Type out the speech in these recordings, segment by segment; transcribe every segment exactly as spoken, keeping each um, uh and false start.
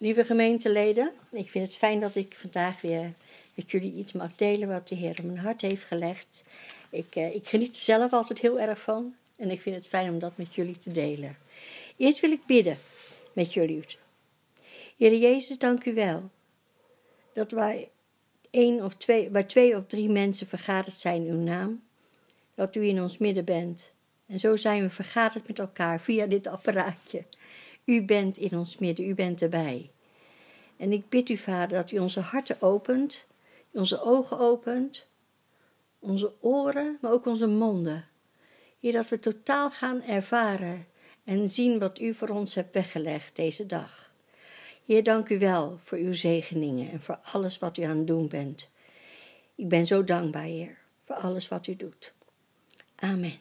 Lieve gemeenteleden, ik vind het fijn dat ik vandaag weer met jullie iets mag delen wat de Heer op mijn hart heeft gelegd. Ik, uh, ik geniet er zelf altijd heel erg van en ik vind het fijn om dat met jullie te delen. Eerst wil ik bidden met jullie. Heer Jezus, dank u wel dat wij één of twee, waar twee of drie mensen vergaderd zijn in uw naam, dat u in ons midden bent. En zo zijn we vergaderd met elkaar via dit apparaatje. U bent in ons midden, u bent erbij. En ik bid u, Vader, dat u onze harten opent, onze ogen opent, onze oren, maar ook onze monden. Heer, dat we totaal gaan ervaren en zien wat u voor ons hebt weggelegd deze dag. Heer, dank u wel voor uw zegeningen en voor alles wat u aan het doen bent. Ik ben zo dankbaar, Heer, voor alles wat u doet. Amen.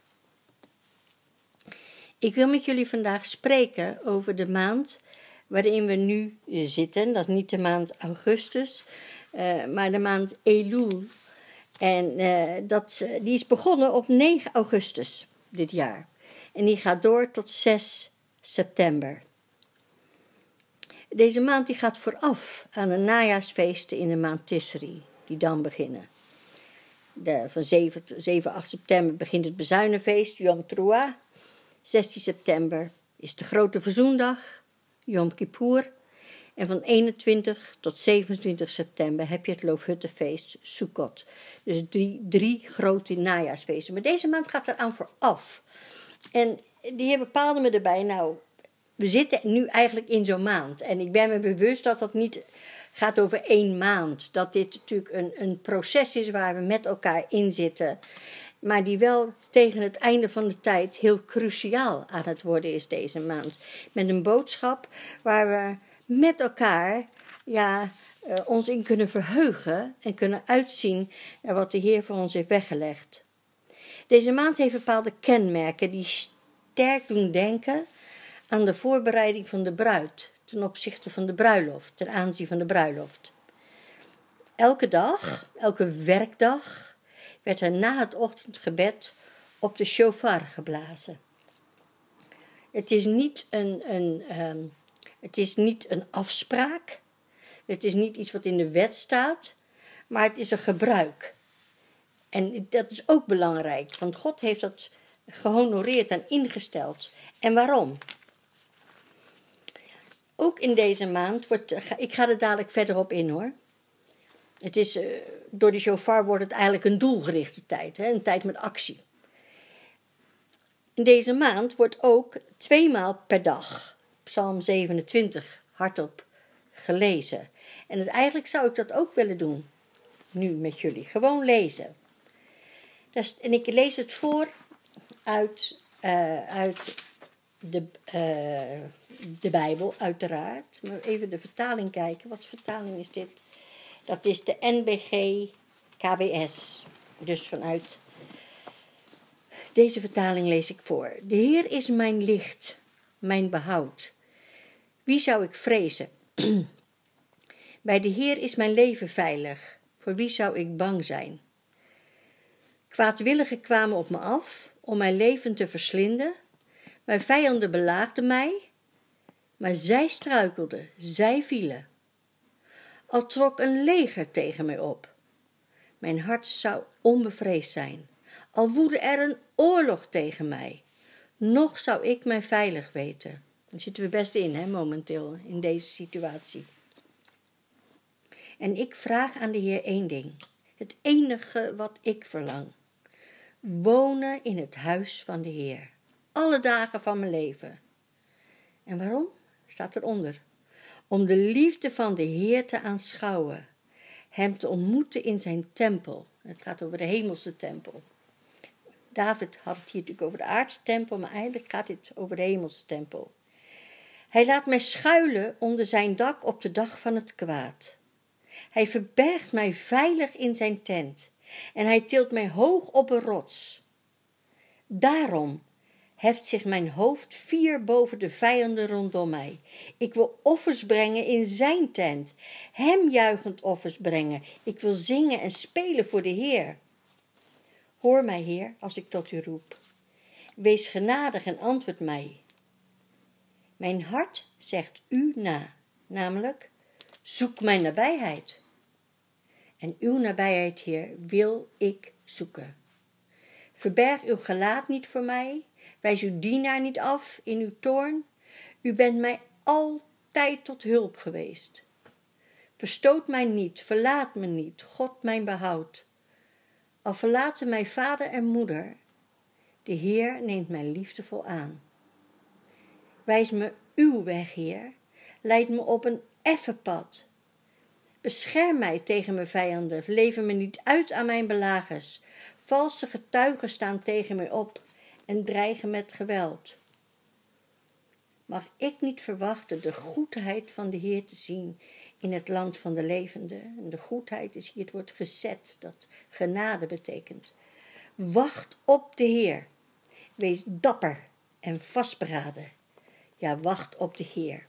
Ik wil met jullie vandaag spreken over de maand waarin we nu zitten. Dat is niet de maand augustus, uh, maar de maand Elul. En uh, dat, uh, die is begonnen op negen augustus dit jaar. En die gaat door tot zes september. Deze maand die gaat vooraf aan de najaarsfeesten in de maand Tisri, die dan beginnen. De, van zeven, acht september begint het bezuinenfeest, Yom Teruah. zestien september is de grote verzoendag, Yom Kippur. En van eenentwintig tot zevenentwintig september heb je het Loofhuttenfeest, Sukkot. Dus drie, drie grote najaarsfeesten. Maar deze maand gaat eraan vooraf. En die Heer bepaalde me erbij, nou, we zitten nu eigenlijk in zo'n maand. En ik ben me bewust dat dat niet gaat over één maand. Dat dit natuurlijk een, een proces is waar we met elkaar in zitten. Maar die wel tegen het einde van de tijd heel cruciaal aan het worden is deze maand. Met een boodschap waar we met elkaar ja, uh, ons in kunnen verheugen en kunnen uitzien naar wat de Heer voor ons heeft weggelegd. Deze maand heeft bepaalde kenmerken die sterk doen denken aan de voorbereiding van de bruid ten opzichte van de bruiloft, ten aanzien van de bruiloft. Elke dag, elke werkdag, werd er na het ochtendgebed op de shofar geblazen. Het is niet een, een, um, het is niet een afspraak, het is niet iets wat in de wet staat, maar het is een gebruik. En dat is ook belangrijk, want God heeft dat gehonoreerd en ingesteld. En waarom? Ook in deze maand wordt, ik ga er dadelijk verder op in hoor. Het is, uh, door de shofar wordt het eigenlijk een doelgerichte tijd, hè? Een tijd met actie. In deze maand wordt ook tweemaal per dag Psalm zevenentwintig hardop gelezen. En het, eigenlijk zou ik dat ook willen doen, nu met jullie. Gewoon lezen. Dus, en ik lees het voor uit, uh, uit de, uh, de Bijbel, uiteraard. Maar even de vertaling kijken. Wat voor vertaling is dit? Dat is de N B G K W S. Dus vanuit deze vertaling lees ik voor. De Heer is mijn licht, mijn behoud. Wie zou ik vrezen? Bij de Heer is mijn leven veilig. Voor wie zou ik bang zijn? Kwaadwilligen kwamen op me af om mijn leven te verslinden. Mijn vijanden belaagden mij, maar zij struikelden, zij vielen. Al trok een leger tegen mij op. Mijn hart zou onbevreesd zijn. Al woedde er een oorlog tegen mij. Nog zou ik mij veilig weten. Daar zitten we best in, hè, momenteel, in deze situatie. En ik vraag aan de Heer één ding. Het enige wat ik verlang. Wonen in het huis van de Heer. Alle dagen van mijn leven. En waarom? Staat eronder. Om de liefde van de Heer te aanschouwen. Hem te ontmoeten in zijn tempel. Het gaat over de hemelse tempel. David had het hier natuurlijk over de aardse tempel, maar eigenlijk gaat het over de hemelse tempel. Hij laat mij schuilen onder zijn dak op de dag van het kwaad. Hij verbergt mij veilig in zijn tent en hij tilt mij hoog op een rots. Daarom heft zich mijn hoofd fier boven de vijanden rondom mij. Ik wil offers brengen in zijn tent, hem juichend offers brengen. Ik wil zingen en spelen voor de Heer. Hoor mij, Heer, als ik tot u roep. Wees genadig en antwoord mij. Mijn hart zegt u na. namelijk, zoek mijn nabijheid. En uw nabijheid, Heer, wil ik zoeken. Verberg uw gelaat niet voor mij, wijs uw dienaar niet af in uw toorn. U bent mij altijd tot hulp geweest. Verstoot mij niet, verlaat me niet, God mijn behoud. Al verlaten mij vader en moeder, de Heer neemt mij liefdevol aan. Wijs me uw weg, Heer, leid me op een effen pad. Bescherm mij tegen mijn vijanden, lever me niet uit aan mijn belagers. Valse getuigen staan tegen mij op en dreigen met geweld. Mag ik niet verwachten de goedheid van de Heer te zien in het land van de levenden? En de goedheid is hier het woord gezet, dat genade betekent. Wacht op de Heer. Wees dapper en vastberaden. Ja, wacht op de Heer.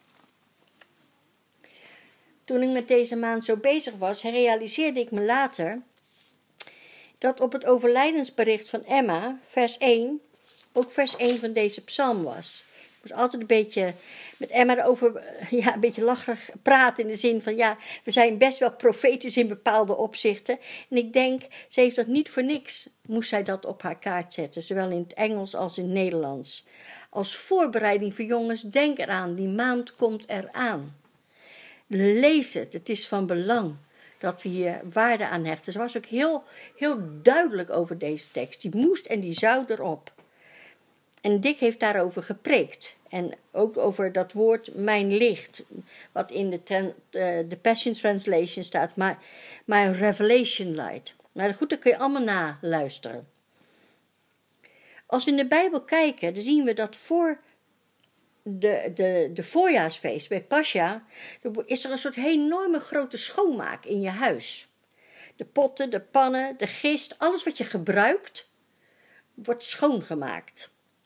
Toen ik met deze maand zo bezig was, realiseerde ik me later dat op het overlijdensbericht van Emma, vers één, ook vers één van deze psalm was. Ik moest altijd een beetje met Emma erover, ja, een beetje lacherig praten in de zin van, ja, we zijn best wel profetisch in bepaalde opzichten. En ik denk, ze heeft dat niet voor niks, moest zij dat op haar kaart zetten, zowel in het Engels als in het Nederlands. Als voorbereiding voor jongens, denk eraan, die maand komt eraan. Lees het, het is van belang dat we hier waarde aan hechten. Ze was ook heel, heel duidelijk over deze tekst. Die moest en die zou erop. En Dick heeft daarover gepreekt. En ook over dat woord mijn licht. Wat in de, ten, uh, de Passion Translation staat. My, my revelation light. Maar goed, dat kun je allemaal naluisteren. Als we in de Bijbel kijken, dan zien we dat voor de, de, de voorjaarsfeest bij Pascha is er een soort enorme grote schoonmaak in je huis. De potten, de pannen, de gist, alles wat je gebruikt, wordt schoongemaakt.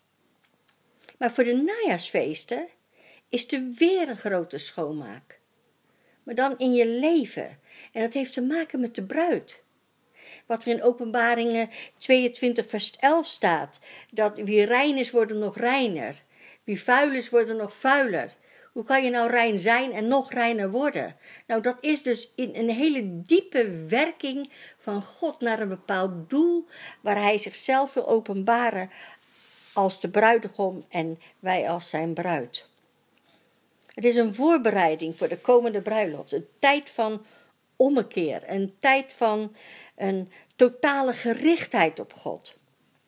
Maar voor de najaarsfeesten is er weer een grote schoonmaak. Maar dan in je leven. En dat heeft te maken met de bruid. Wat er in Openbaringen tweeëntwintig vers elf staat. Dat wie rein is, worden nog reiner. Wie vuil is, worden nog vuiler. Hoe kan je nou rein zijn en nog reiner worden? Nou, dat is dus in een hele diepe werking van God naar een bepaald doel, waar hij zichzelf wil openbaren als de bruidegom en wij als zijn bruid. Het is een voorbereiding voor de komende bruiloft. Een tijd van ommekeer. Een tijd van een totale gerichtheid op God.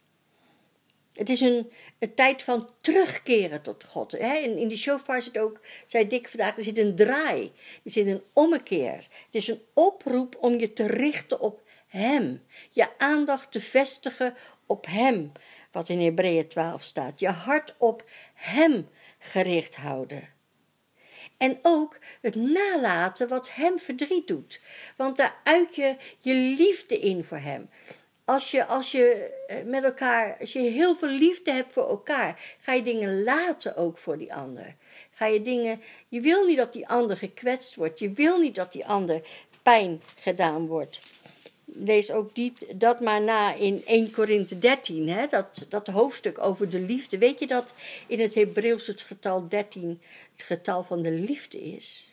Het is een, een tijd van terugkeren tot God. In, in de shofar zit ook, zei Dick vandaag, er zit een draai. Er zit een ommekeer. Het is een oproep om je te richten op hem. Je aandacht te vestigen op hem. Wat in Hebreeën twaalf staat. Je hart op hem gericht houden. En ook het nalaten wat hem verdriet doet. Want daar uit je je liefde in voor hem. Als je, als je met elkaar, als je heel veel liefde hebt voor elkaar, ga je dingen laten ook voor die ander. Ga je dingen, je wil niet dat die ander gekwetst wordt. Je wil niet dat die ander pijn gedaan wordt. Lees ook die, dat maar na in Eerste Korinthe dertien, hè, dat, dat hoofdstuk over de liefde. Weet je dat in het Hebreeuws het getal dertien het getal van de liefde is?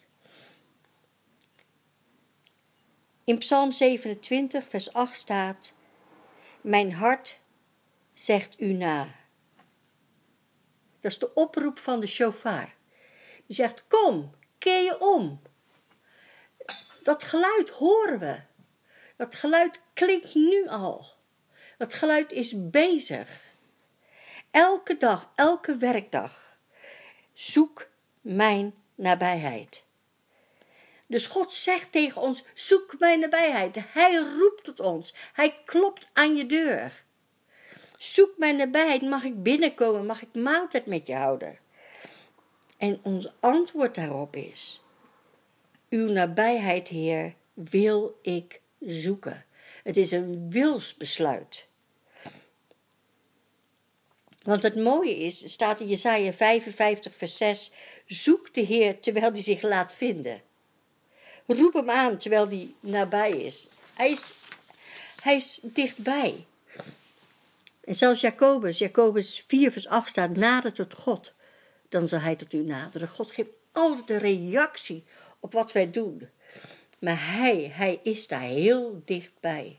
In Psalm zevenentwintig, vers acht staat: mijn hart zegt u na. Dat is de oproep van de shofar. Die zegt, kom, keer je om. Dat geluid horen we. Dat geluid klinkt nu al. Dat geluid is bezig. Elke dag, elke werkdag. Zoek mijn nabijheid. Dus God zegt tegen ons, zoek mijn nabijheid. Hij roept tot ons. Hij klopt aan je deur. Zoek mijn nabijheid. Mag ik binnenkomen? Mag ik maaltijd met je houden? En ons antwoord daarop is, uw nabijheid, Heer, wil ik zoeken. Het is een wilsbesluit. Want het mooie is, staat in Jesaja vijfenvijftig vers zes, zoek de Heer terwijl hij zich laat vinden. Roep hem aan terwijl hij nabij is. Hij is, hij is dichtbij. En zelfs Jacobus, Jacobus vier vers acht staat, nader tot God, dan zal hij tot u naderen. God geeft altijd een reactie op wat wij doen. Maar hij, hij is daar heel dichtbij.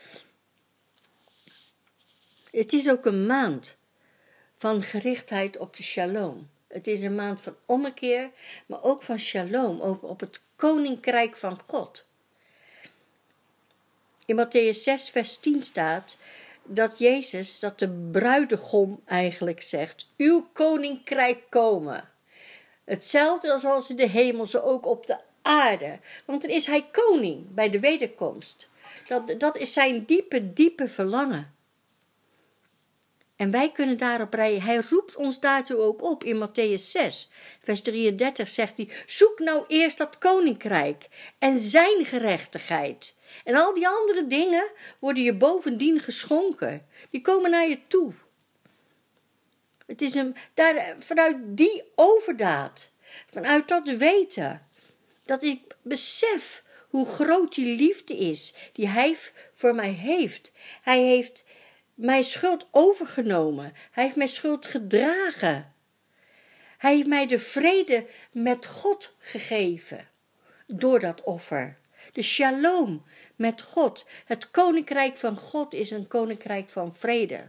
Het is ook een maand van gerichtheid op de shalom. Het is een maand van ommekeer, maar ook van shalom, op, op het koninkrijk van God. In Matthäus zes vers tien staat dat Jezus, dat de bruidegom eigenlijk zegt, uw koninkrijk komen. Hetzelfde als in de hemel, zo ook op de aarde. Want dan is hij koning bij de wederkomst. Dat, dat is zijn diepe, diepe verlangen. En wij kunnen daarop rijden. Hij roept ons daartoe ook op in Matthäus zes, vers drieëndertig zegt hij, zoek nou eerst dat koninkrijk en zijn gerechtigheid. En al die andere dingen worden je bovendien geschonken. Die komen naar je toe. Het is een, daar, vanuit die overdaad, vanuit dat weten, dat ik besef hoe groot die liefde is die hij voor mij heeft. Hij heeft mijn schuld overgenomen. Hij heeft mijn schuld gedragen. Hij heeft mij de vrede met God gegeven door dat offer. De shalom met God. Het koninkrijk van God is een koninkrijk van vrede.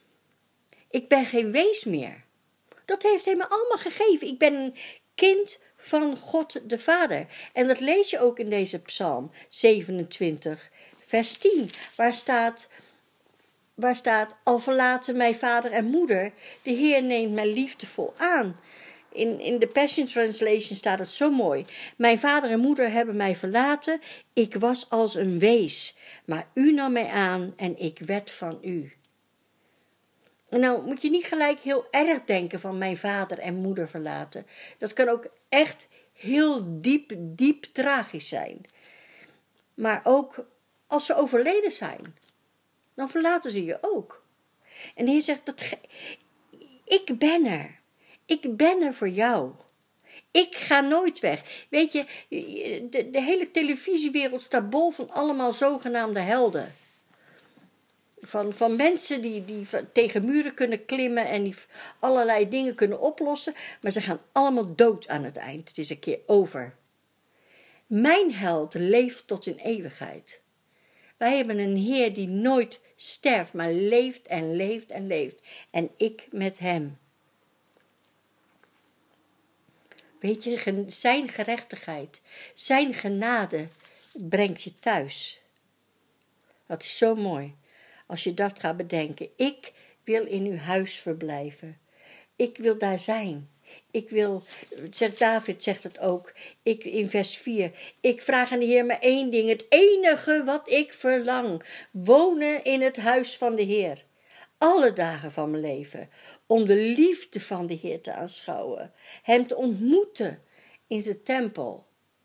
Ik ben geen wees meer. Dat heeft hij me allemaal gegeven. Ik ben een kind van God de Vader. En dat lees je ook in deze psalm zevenentwintig, vers tien. Waar staat, waar staat, al verlaten mij vader en moeder, de Heer neemt mij liefdevol aan. In, in de Passion Translation staat het zo mooi. Mijn vader en moeder hebben mij verlaten. Ik was als een wees. Maar u nam mij aan en ik werd van u. En nou moet je niet gelijk heel erg denken van mijn vader en moeder verlaten. Dat kan ook echt heel diep, diep tragisch zijn. Maar ook als ze overleden zijn, dan verlaten ze je ook. En de Heer zegt, dat ge- ik ben er. Ik ben er voor jou. Ik ga nooit weg. Weet je, de, de hele televisiewereld staat bol van allemaal zogenaamde helden. Van, van mensen die, die tegen muren kunnen klimmen en die allerlei dingen kunnen oplossen. Maar ze gaan allemaal dood aan het eind. Het is een keer over. Mijn held leeft tot in eeuwigheid. Wij hebben een Heer die nooit sterft, maar leeft en leeft en leeft. En ik met hem. Weet je, zijn gerechtigheid, zijn genade brengt je thuis. Dat is zo mooi. Als je dat gaat bedenken. Ik wil in uw huis verblijven. Ik wil daar zijn. Ik wil, zegt David zegt het ook, ik, in vers vier. Ik vraag aan de Heer maar één ding. Het enige wat ik verlang. Wonen in het huis van de Heer. Alle dagen van mijn leven. Om de liefde van de Heer te aanschouwen. Hem te ontmoeten in zijn tempel.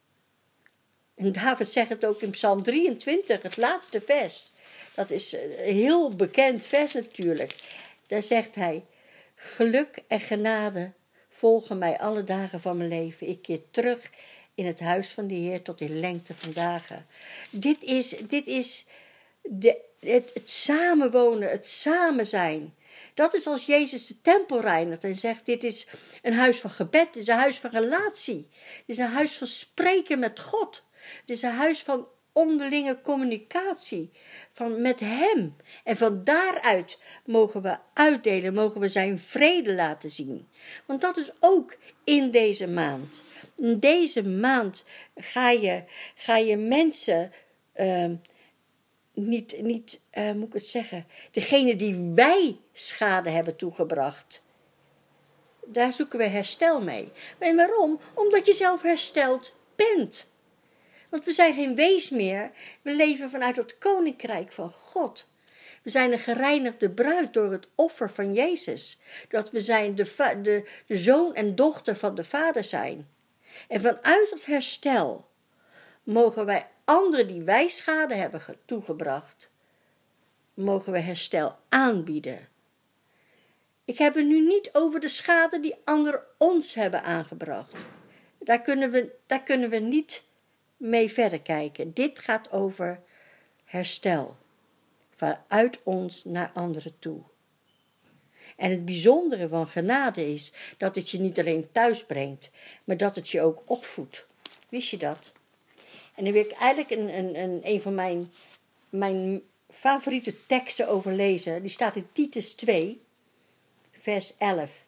En David zegt het ook in Psalm drieëntwintig, het laatste vers. Dat is een heel bekend vers natuurlijk. Daar zegt hij, geluk en genade volgen mij alle dagen van mijn leven. Ik keer terug in het huis van de Heer tot in lengte van dagen. Dit is, dit is de, het, het samenwonen, het samen zijn. Dat is als Jezus de tempel reinigt en zegt, dit is een huis van gebed, dit is een huis van relatie. Dit is een huis van spreken met God. Dit is een huis van onderlinge communicatie van met hem. En van daaruit mogen we uitdelen, mogen we zijn vrede laten zien. Want dat is ook in deze maand. In deze maand ga je, ga je mensen, uh, niet, niet uh, moet ik het zeggen, degene die wij schade hebben toegebracht, daar zoeken we herstel mee. En waarom? Omdat je zelf hersteld bent. Want we zijn geen wees meer. We leven vanuit het koninkrijk van God. We zijn een gereinigde bruid door het offer van Jezus. Dat we zijn de, va- de, de zoon en dochter van de Vader zijn. En vanuit het herstel mogen wij anderen die wij schade hebben toegebracht, mogen we herstel aanbieden. Ik heb het nu niet over de schade die anderen ons hebben aangebracht. Daar kunnen we, daar kunnen we niet mee verder kijken. Dit gaat over herstel. Vanuit ons naar anderen toe. En het bijzondere van genade is dat het je niet alleen thuis brengt, maar dat het je ook opvoedt. Wist je dat? En dan wil ik eigenlijk een, een, een, een van mijn, mijn favoriete teksten over lezen. Die staat in Titus twee, vers elf.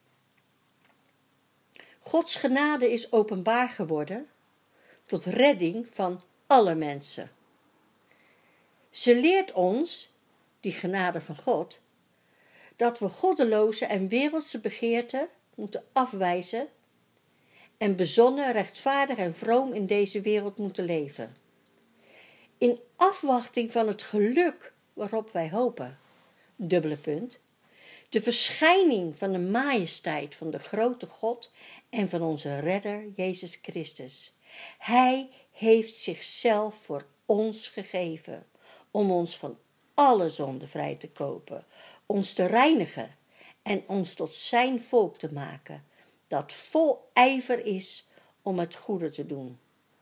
Gods genade is openbaar geworden tot redding van alle mensen. Ze leert ons, die genade van God, dat we goddeloze en wereldse begeerten moeten afwijzen en bezonnen, rechtvaardig en vroom in deze wereld moeten leven. In afwachting van het geluk waarop wij hopen, dubbele punt, de verschijning van de majesteit van de grote God en van onze redder Jezus Christus. Hij heeft zichzelf voor ons gegeven om ons van alle zonde vrij te kopen, ons te reinigen en ons tot zijn volk te maken, dat vol ijver is om het goede te doen.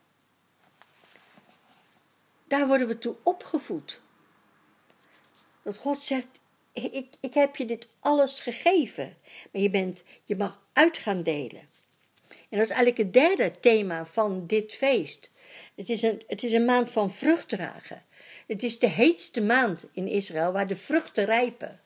Daar worden we toe opgevoed. Dat God zegt, ik, ik heb je dit alles gegeven, maar je, bent, je mag uit gaan delen. En dat is eigenlijk het derde thema van dit feest. Het is een, het is een maand van vruchtdragen. Het is de heetste maand in Israël waar de vruchten rijpen.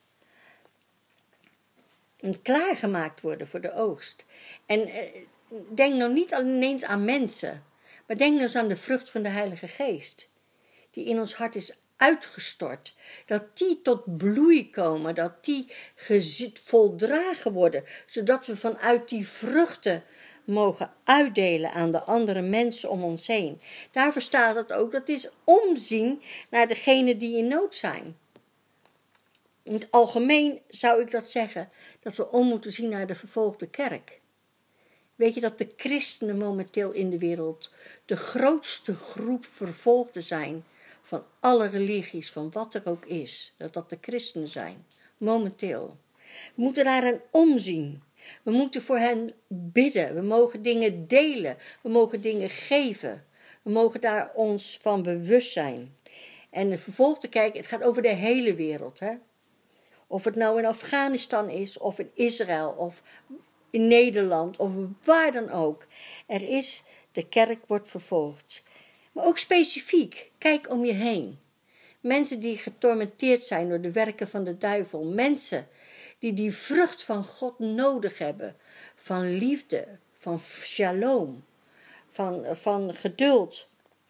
En klaargemaakt worden voor de oogst. En eh, denk nou niet alleen eens aan mensen, maar denk nou eens aan de vrucht van de Heilige Geest. Die in ons hart is uitgestort. Dat die tot bloei komen, dat die gezit voldragen worden. Zodat we vanuit die vruchten mogen uitdelen aan de andere mensen om ons heen. Daarvoor staat het ook, dat is omzien naar degenen die in nood zijn. In het algemeen zou ik dat zeggen, dat we om moeten zien naar de vervolgde kerk. Weet je dat de christenen momenteel in de wereld de grootste groep vervolgden zijn van alle religies, van wat er ook is, dat dat de christenen zijn, momenteel. We moeten naar hen omzien. We moeten voor hen bidden. We mogen dingen delen. We mogen dingen geven. We mogen daar ons van bewust zijn. En vervolg te kijken, het gaat over de hele wereld. Hè? Of het nou in Afghanistan is, of in Israël, of in Nederland, of waar dan ook. Er is, de kerk wordt vervolgd. Maar ook specifiek, kijk om je heen. Mensen die getormenteerd zijn door de werken van de duivel. Mensen die die vrucht van God nodig hebben. Van liefde, van shalom, van, van geduld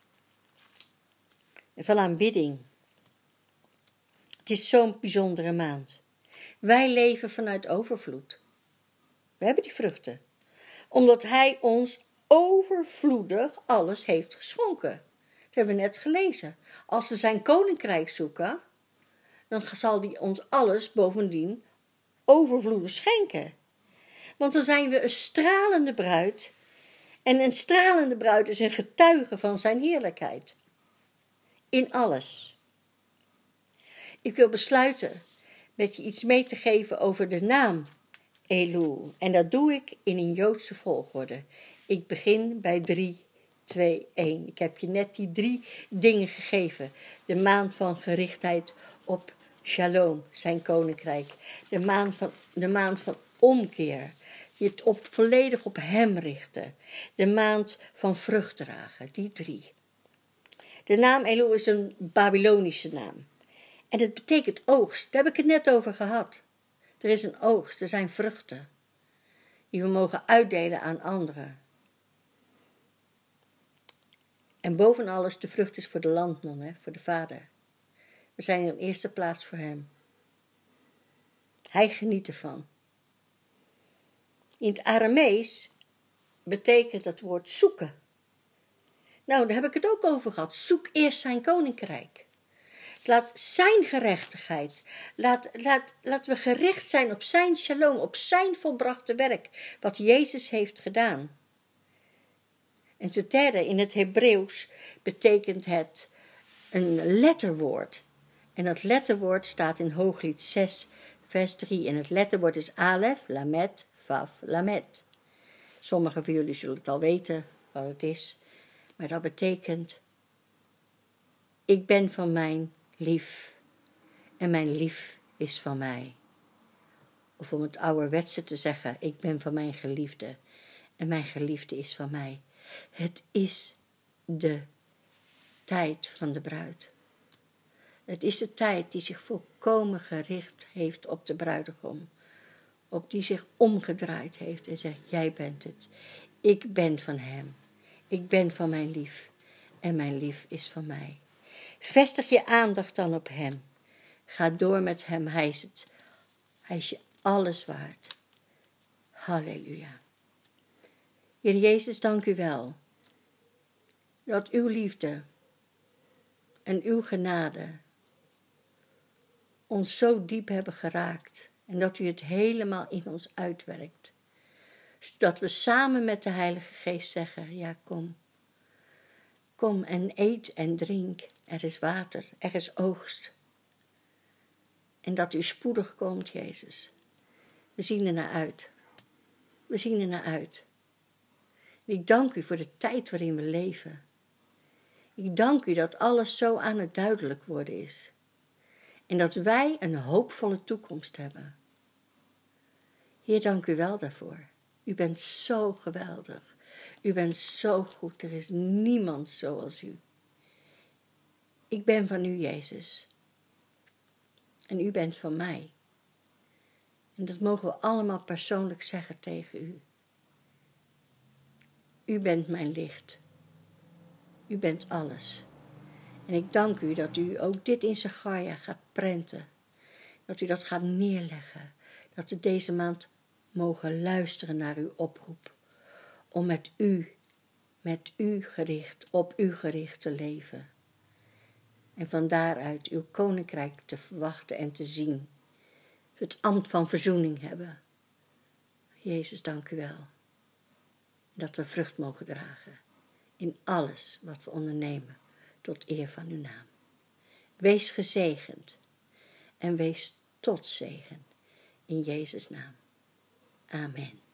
en van aanbidding. Het is zo'n bijzondere maand. Wij leven vanuit overvloed. We hebben die vruchten. Omdat hij ons overvloedig alles heeft geschonken. Dat hebben we net gelezen. Als we zijn koninkrijk zoeken, dan zal hij ons alles bovendien overvloedig schenken. Want dan zijn we een stralende bruid. En een stralende bruid is een getuige van zijn heerlijkheid. In alles. Ik wil besluiten met je iets mee te geven over de naam Elul. En dat doe ik in een Joodse volgorde. Ik begin bij drie, twee, één. Ik heb je net die drie dingen gegeven. De maand van gerichtheid op Shalom, zijn koninkrijk. De maand van, de maand van omkeer. Je het op, volledig op hem richten. De maand van vrucht dragen. Die drie. De naam Elul is een Babylonische naam. En het betekent oogst. Daar heb ik het net over gehad. Er is een oogst. Er zijn vruchten. Die we mogen uitdelen aan anderen. En boven alles, de vrucht is voor de landman, hè, voor de vader. We zijn in eerste plaats voor hem. Hij geniet ervan. In het Aramees betekent dat woord zoeken. Nou, daar heb ik het ook over gehad. Zoek eerst zijn koninkrijk. Laat zijn gerechtigheid, laat, laat, laat we gericht zijn op zijn shalom, op zijn volbrachte werk, wat Jezus heeft gedaan. En ten derde, in het Hebreeuws betekent het een letterwoord. En dat letterwoord staat in Hooglied zes, vers drie. En het letterwoord is Alef, Lamet, Vav, Lamet. Sommigen van jullie zullen het al weten wat het is. Maar dat betekent, ik ben van mijn lief en mijn lief is van mij. Of om het ouderwetse te zeggen, ik ben van mijn geliefde en mijn geliefde is van mij. Het is de tijd van de bruid. Het is de tijd die zich volkomen gericht heeft op de bruidegom. Op die zich omgedraaid heeft en zegt, jij bent het. Ik ben van hem. Ik ben van mijn lief. En mijn lief is van mij. Vestig je aandacht dan op hem. Ga door met hem. Hij is het. Hij is je alles waard. Halleluja. Heer Jezus, dank u wel. Dat uw liefde en uw genade ons zo diep hebben geraakt. En dat u het helemaal in ons uitwerkt. Zodat we samen met de Heilige Geest zeggen, ja kom. Kom en eet en drink. Er is water, er is oogst. En dat u spoedig komt, Jezus. We zien er naar uit. We zien er naar uit. En ik dank u voor de tijd waarin we leven. Ik dank u dat alles zo aan het duidelijk worden is. En dat wij een hoopvolle toekomst hebben. Heer, dank u wel daarvoor. U bent zo geweldig. U bent zo goed. Er is niemand zoals u. Ik ben van u, Jezus. En u bent van mij. En dat mogen we allemaal persoonlijk zeggen tegen u. U bent mijn licht. U bent alles. En ik dank u dat u ook dit in Zacharia gaat prenten. Dat u dat gaat neerleggen. Dat we deze maand mogen luisteren naar uw oproep. Om met u, met u gericht, op u gericht te leven. En van daaruit uw koninkrijk te verwachten en te zien. Het ambt van verzoening hebben. Jezus, dank u wel. Dat we vrucht mogen dragen. In alles wat we ondernemen. Tot eer van uw naam. Wees gezegend. En wees tot zegen. In Jezus' naam. Amen.